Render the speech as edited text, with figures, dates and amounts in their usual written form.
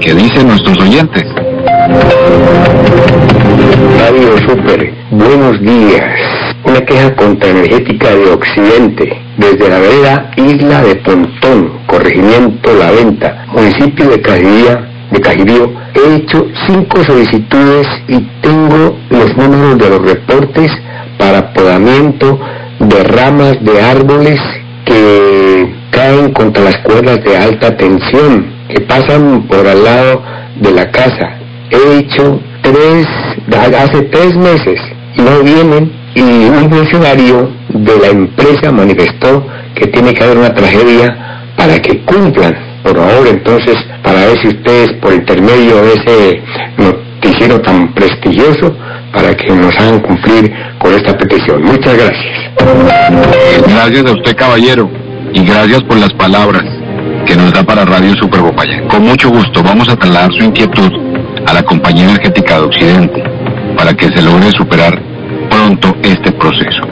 ¿Qué dicen nuestros oyentes? Radio Super, buenos días. Una queja contra Energética de Occidente, desde la vereda Isla de Pontón, corregimiento La Venta, municipio de Cajirío. He hecho 5 solicitudes y tengo los números de los reportes para podamiento de ramas de árboles que caen contra las cuerdas de alta tensión que pasan por al lado de la casa. He hecho hace 3 meses y no vienen, y un funcionario de la empresa manifestó que tiene que haber una tragedia para que cumplan. Por favor, entonces, para ver si ustedes, por intermedio de ese noticiero tan prestigioso, para que nos hagan cumplir con esta petición. Muchas gracias. Gracias a usted, caballero, y gracias por las palabras que nos da para Radio Super Popayán. Con mucho gusto vamos a trasladar su inquietud a la Compañía Energética de Occidente para que se logre superar pronto este proceso.